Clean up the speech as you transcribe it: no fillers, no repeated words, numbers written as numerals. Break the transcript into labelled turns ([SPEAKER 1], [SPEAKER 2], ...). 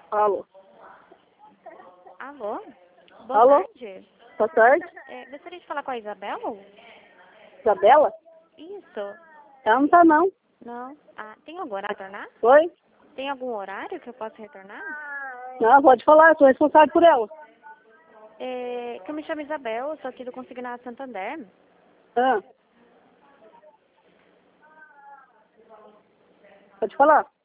[SPEAKER 1] Alô?
[SPEAKER 2] Alô? Boa
[SPEAKER 1] Alô?
[SPEAKER 2] tarde.
[SPEAKER 1] Boa tarde.
[SPEAKER 2] Gostaria de falar com a Isabela?
[SPEAKER 1] Isabela?
[SPEAKER 2] Isso.
[SPEAKER 1] Ela não tá, não.
[SPEAKER 2] Não. Ah, tem algum horário para retornar?
[SPEAKER 1] Oi?
[SPEAKER 2] Tem algum horário que eu possa retornar?
[SPEAKER 1] Não, pode falar, eu sou responsável por ela.
[SPEAKER 2] Que eu me chamo Isabel, eu sou aqui do Consignado Santander.
[SPEAKER 1] Ah. Pode falar.